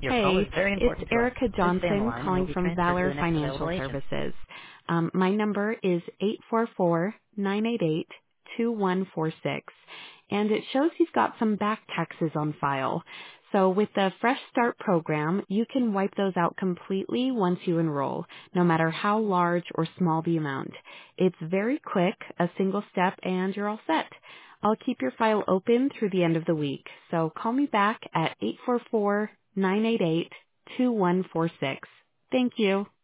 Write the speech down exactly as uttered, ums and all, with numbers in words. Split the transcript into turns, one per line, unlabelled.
Your call is
Hey,
very
it's
important to us.
Erica
Please stay on the
Johnson
line and you'll
calling
be
from
transferred to the
Valor
next available
Financial
agent.
Services. Um, my number is eight four four, nine eight eight, two one four six, and it shows you've got some back taxes on file. So with the Fresh Start program, you can wipe those out completely once you enroll, no matter how large or small the amount. It's very quick, a single step, and you're all set. I'll keep your file open through the end of the week, so call me back at eight four four, nine eight eight, two one four six. Thank you.